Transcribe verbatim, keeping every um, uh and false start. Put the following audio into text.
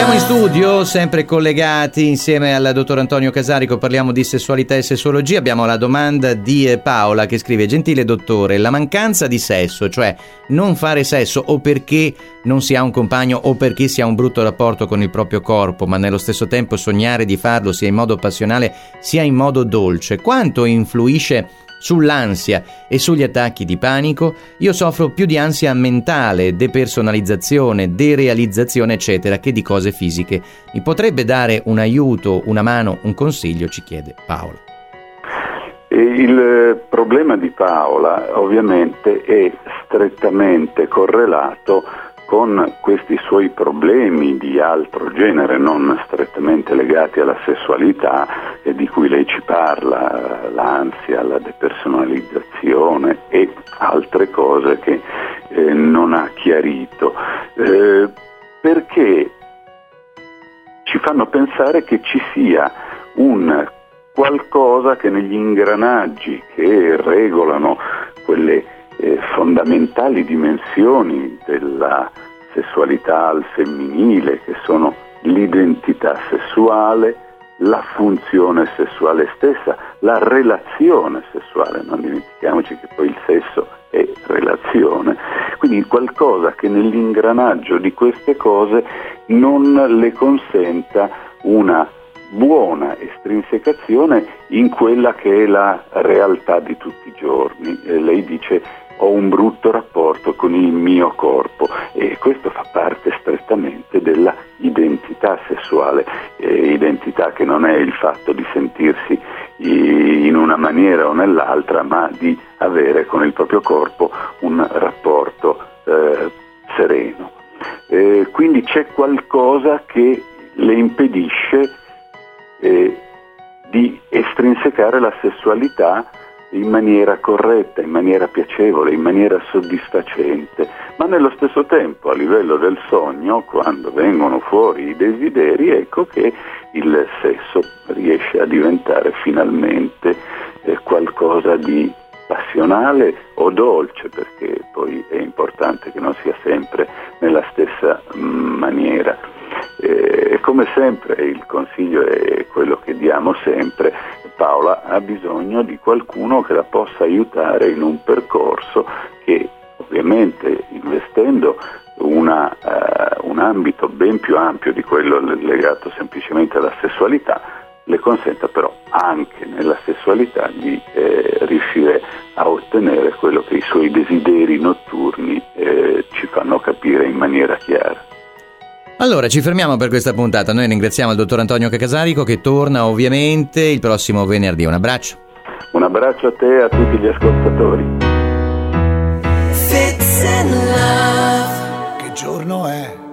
Siamo in studio, sempre collegati insieme al dottor Antonio Casarico, parliamo di sessualità e sessuologia. Abbiamo la domanda di Paola che scrive: gentile dottore, la mancanza di sesso, cioè non fare sesso o perché non si ha un compagno o perché si ha un brutto rapporto con il proprio corpo, ma nello stesso tempo sognare di farlo sia in modo passionale sia in modo dolce, quanto influisce sull'ansia e sugli attacchi di panico? Io soffro più di ansia mentale, depersonalizzazione, derealizzazione, eccetera, che di cose fisiche. Mi potrebbe dare un aiuto, una mano, un consiglio? Ci chiede Paola. Il problema di Paola ovviamente è strettamente correlato con questi suoi problemi di altro genere, non strettamente legati alla sessualità, e di cui lei ci parla, l'ansia, la depersonalizzazione e altre cose che eh, non ha chiarito, eh, perché ci fanno pensare che ci sia un qualcosa che negli ingranaggi che regolano quelle eh, fondamentali dimensioni della sessualità al femminile, che sono l'identità sessuale, la funzione sessuale stessa, la relazione sessuale, non dimentichiamoci che poi il sesso è relazione, quindi qualcosa che nell'ingranaggio di queste cose non le consenta una buona estrinsecazione in quella che è la realtà di tutti i giorni. Eh, lei dice: ho un brutto rapporto con il mio corpo, e questo fa parte strettamente della identità sessuale, eh, identità che non è il fatto di sentirsi in una maniera o nell'altra, ma di avere con il proprio corpo un rapporto eh, sereno. Eh, quindi c'è qualcosa che le impedisce eh, di estrinsecare la sessualità in maniera corretta, in maniera piacevole, in maniera soddisfacente, ma nello stesso tempo a livello del sogno, quando vengono fuori i desideri, ecco che il sesso riesce a diventare finalmente eh, qualcosa di passionale o dolce, perché poi è importante che non sia sempre nella stessa mm, maniera. E come sempre il consiglio è quello che diamo sempre: Paola ha bisogno di qualcuno che la possa aiutare in un percorso che, ovviamente investendo una, uh, un ambito ben più ampio di quello legato semplicemente alla sessualità, le consenta però anche nella sessualità di eh, riuscire a ottenere quello che i suoi desideri notturni eh, ci fanno capire in maniera chiara. Allora, ci fermiamo per questa puntata. Noi ringraziamo il dottor Antonio Casarico, che torna ovviamente il prossimo venerdì. Un abbraccio. Un abbraccio a te e a tutti gli ascoltatori. Fits and Love. Che giorno è?